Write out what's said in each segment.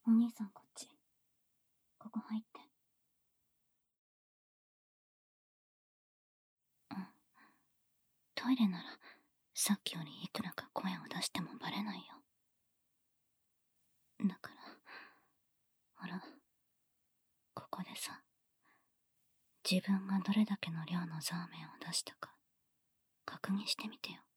お兄さんこっち。ここ入って。トイレなら、さっきよりいくらか声を出してもバレないよ。だから、ほら、ここでさ、自分がどれだけの量のザーメンを出したか、確認してみてよ。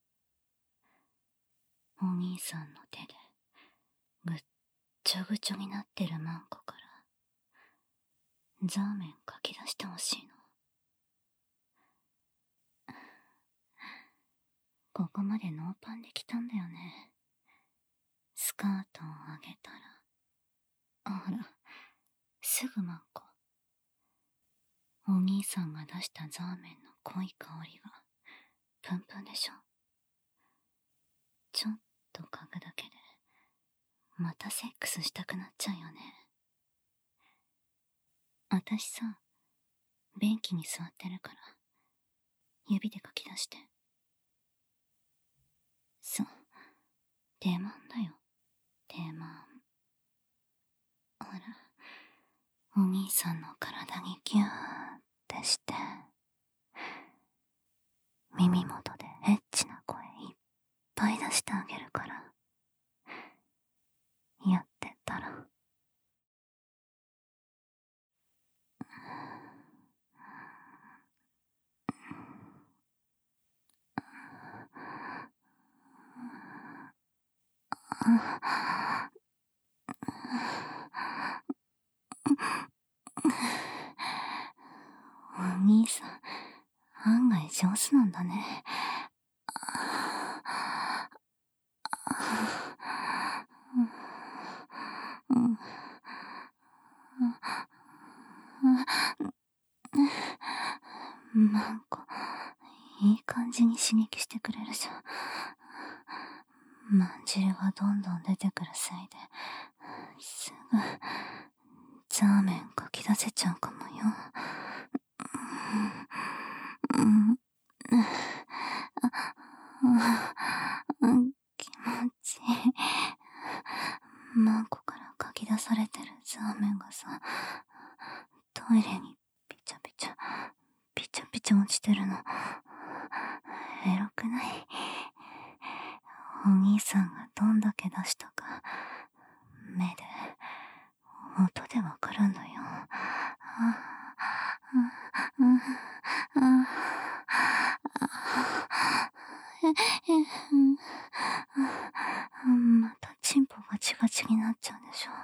お兄さんの手で、ぐっちょぐちょになってるマンコから、ザーメンかき出してほしいの。ここまでノーパンで来たんだよね。スカートを上げたら、ほら、すぐマンコ。お兄さんが出したザーメンの濃い香りが、プンプンでしょ。ちょっと嗅ぐだけで、またセックスしたくなっちゃうよね。あたしさ、便器に座ってるから、指でかき出して。そう、手間だよ、手間。ほら、お兄さんの体にギューってして、耳元でエッチな声いっぱい出してあげるから、やってったら。お兄さん、案外上手なんだね。マンコ、いい感じに刺激してくれるじゃん。まんじるがどんどん出てくるせいで、すぐ、ザーメンかき出せちゃうかもよ。気持ちいい。マンコからかき出されてるザーメンがさ、トイレにピチャピチャ、ピチャピチャ落ちてるの。エロくない？お兄さんがどんだけ出したか、目で、音でわかるんだよ。またチンポガチガチになっちゃうでしょ。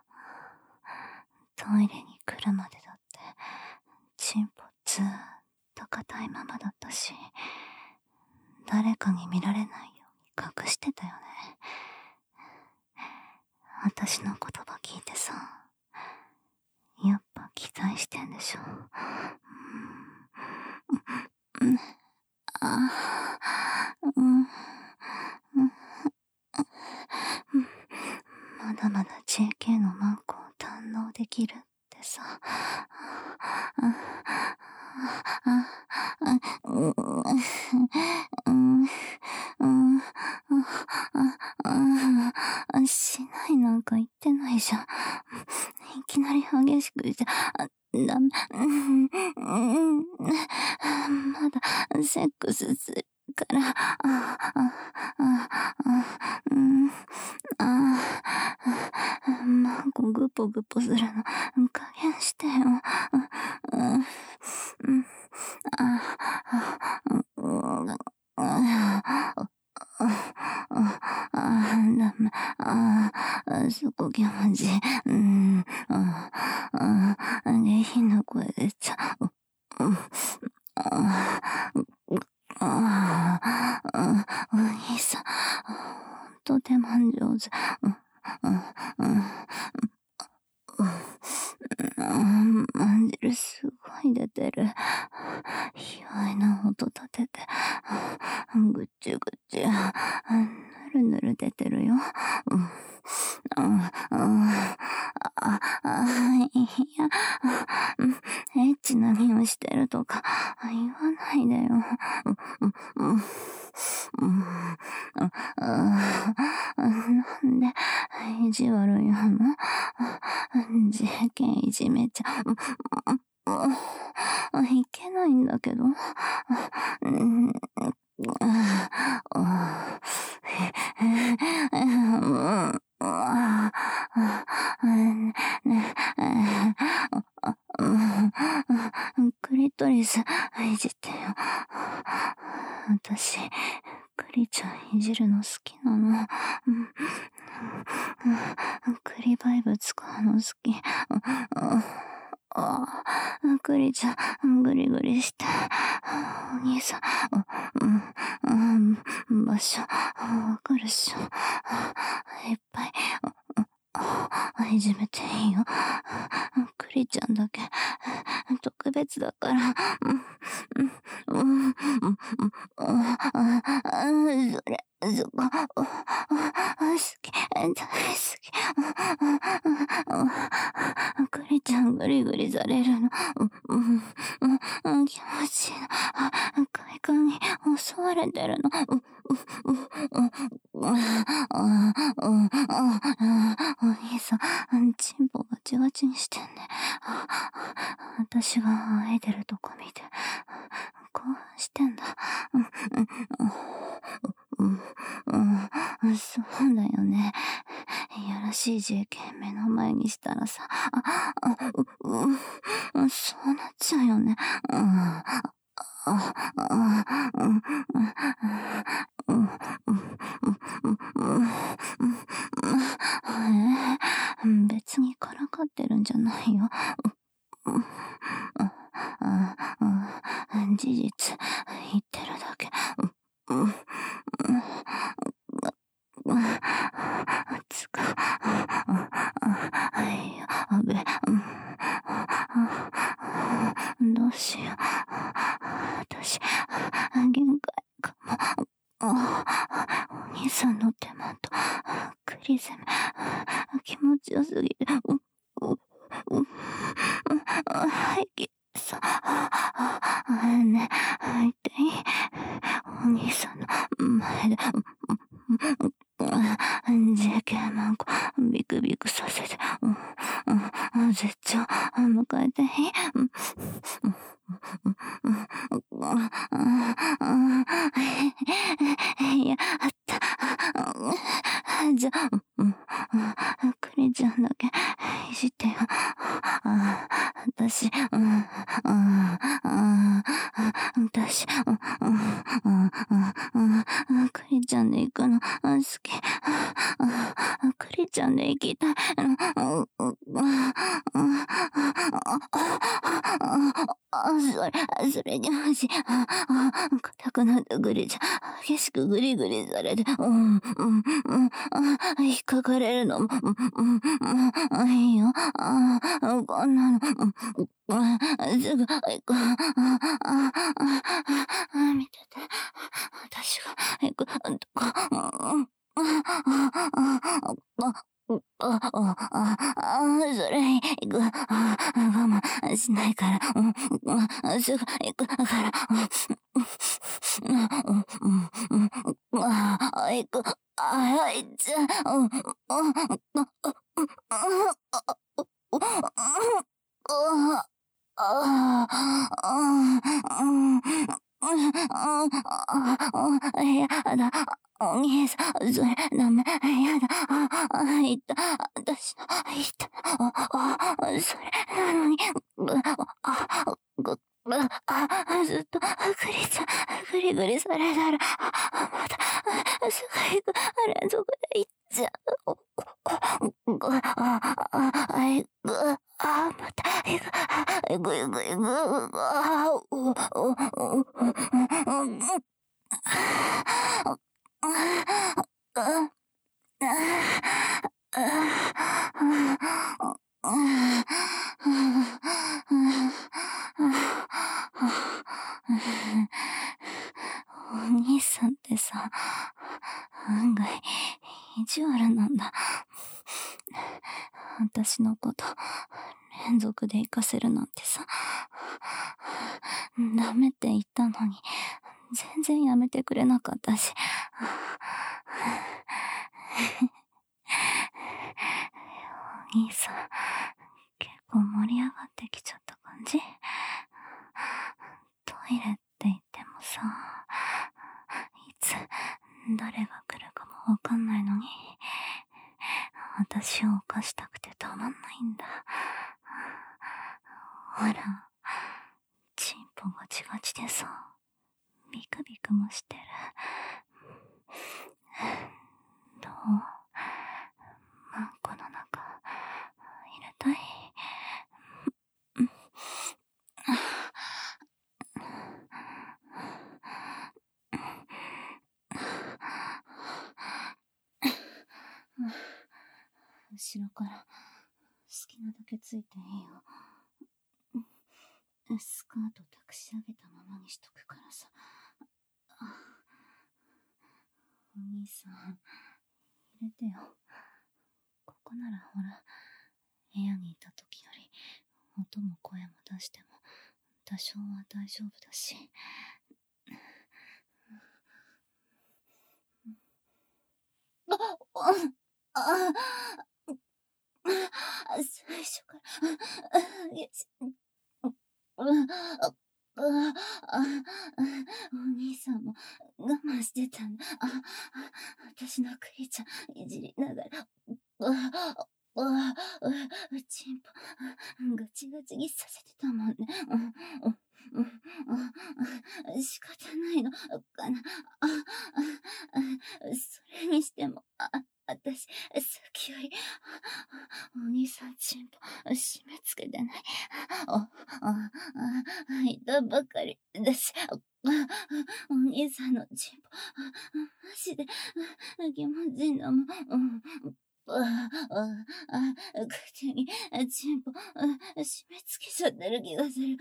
トイレに来るまでだって、チンポずーっと硬いままだったし、誰かに見られないように隠してたよね。私の言葉聞いてさ、やっぱ期待してんでしょ。まだまだ JK のマンコを堪能できるってさ。しないなんか言ってないじゃん。いきなり激しくじゃ、ダメ。まだセックスするから。マンコグポグポするの加減してよ。ダメ。そこ気持ちいい。下品な声出ちゃう。お兄さん、ほんと手間上手。まんじるすごい出てる。卑猥な音立てて、ぐちゅぐちゅ、ぬるぬる出てるよ。 いや、エッチな匂いしてるとか言わないでよ。なんで意地悪いの？事件いじめちゃいけないんだけど。クリトリスいじってよ。私、クリちゃんいじるの好きなの。クリバイブ使うの好き。クリちゃん、グリグリして。お兄さん、場所、わかるっしょ。いっぱい、いじめていいよ。クリちゃんだけ、特別だから。そこ、好き、大好き。クリちゃんグリグリされるの。気持ちいいの。快感に襲われてるの。お兄さん、チンポガチガチにしてんね。私があえてるとこ見て、興奮してんだ。そうだよね。いやらしい事件目の前にしたらさ、そうなっちゃうよね。別にからかってるんじゃないよ。事実言ってるだけ。つか、やべ、どうしよう。私、限界かも。お兄さんの手間と、クリ攻め、気持ちよすぎて、はいき、さ、ね、痛い。お兄さんの前で、JK マンコ、ビクビクさせて、絶頂、迎えていい？やった。じゃあ、クリちゃんだけいじってよ。私、私、クリちゃんで行くの好き。クリちゃんで行きたい。それにマジ、硬くなったグリちゃん、激しくグリグリされて、引っかかれるのも、いいよ。こんなの、すぐ行く。見てて。私が行くとこ。それ行く。我慢しないから。すぐ行くから。行く。あいつ。やだ。お兄さん、それ、ダメ。やだ。いった。私、いった。それなのに、ずっと、グリちゃん、グリグリされたら、また、すぐ行く。連続で行っちゃう。また、行く。お兄さんってさ、案外、意地悪なんだ。 私のこと、連続で行かせるなんてさ。ダメって言ったのに、全然やめてくれなかったし。お兄さん、結構盛り上がってきちゃった感じ？トイレって言ってもさ、いつ、誰が来るかもわかんないのに、私を犯したくてたまんないんだ。ほら、チンポガチガチでさ、ビクビクもしてる。どう？マンコの中、入れたい？後ろから好きなだけついていいよ。スカート抱きし上げたままにしとくからさ。お兄さん、入れてよ。ここならほら、部屋にいた時より音も声も出しても多少は大丈夫だし。最初から、よし。お兄さんも我慢してたんだ。私のクリちゃんいじりながら、チンポガチガチにさせてたもんね。仕方ないのかな。それにしても、私、さっきより、お兄さんチンポ、締め付けてない。いたばかりだし、お兄さんのチンポ、マジで、気持ちいいんだもん。口にチンポ、締め付けちゃってる気がする。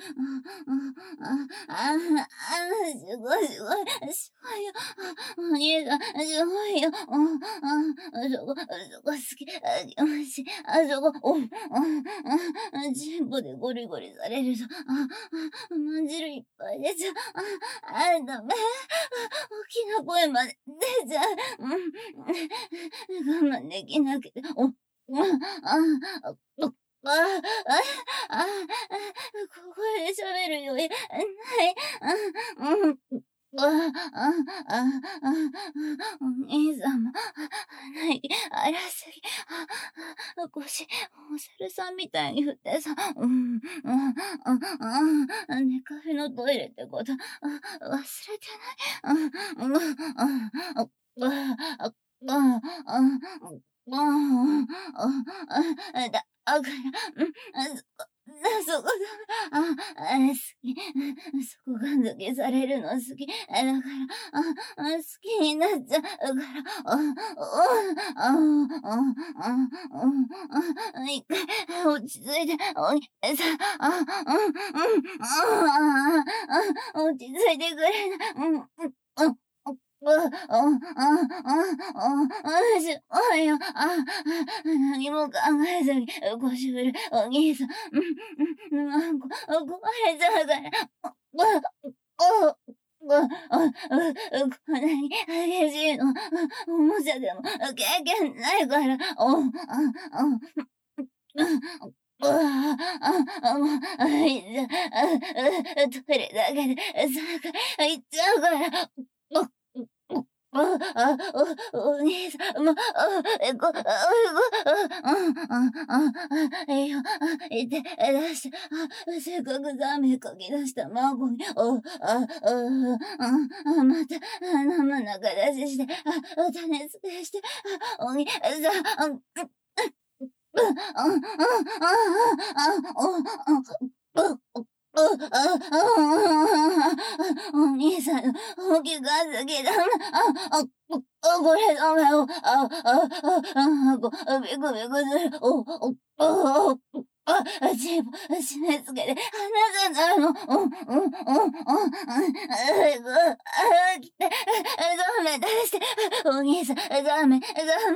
すごい、すごい、すごいよ。お兄さん、すごいよ。そこ好き。気持ちいい。そこ、チンポでゴリゴリされると、まんじるいっぱい出ちゃう。ダメ。大きな声まで出ちゃう。我慢できなくて、ここで喋る余裕ない。お兄さんも、鼻息荒すぎ。腰、お猿さんみたいに振ってさ、ネカフェのトイレってこと、忘れてない？だから、そこだ。好き。そこが抜けされるの好き。だから、好きになっちゃうから、一回、落ち着いて、お兄さん、落ち着いてくれな。しごいよ。何も考えずに腰振るお兄さん。壊れちゃうから。こんなに激しいの、おもちゃでも経験ないから。もう、トイレだけで、行っちゃうから。お兄さんも、いいよ、いて、出して、せっかくザメかき出した孫に、また、生中出しして、種付けして、お兄さん、お兄さんの大きかすぎだな。これダメよ。ビクビクする。 ジーボ、締め付けて、離さないの。来て、ザメ出して、お兄さん、ザメ、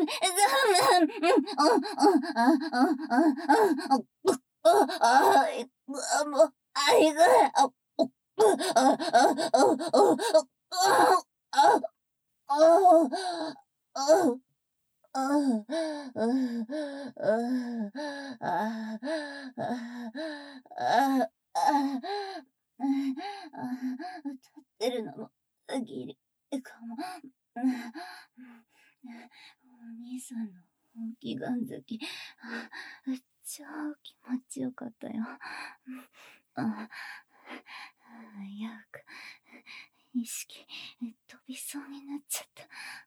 もう、あいぐらい、立ってるのもギリかも。お兄さんの本気ガン好き、超気持ちよかったよ。危うく意識飛びそうになっちゃった。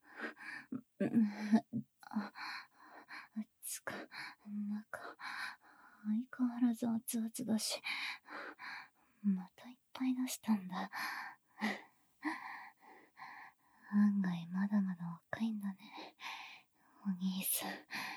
つか、中、相変わらず熱々だし、またいっぱい出したんだ。案外まだまだ若いんだね、お兄さん。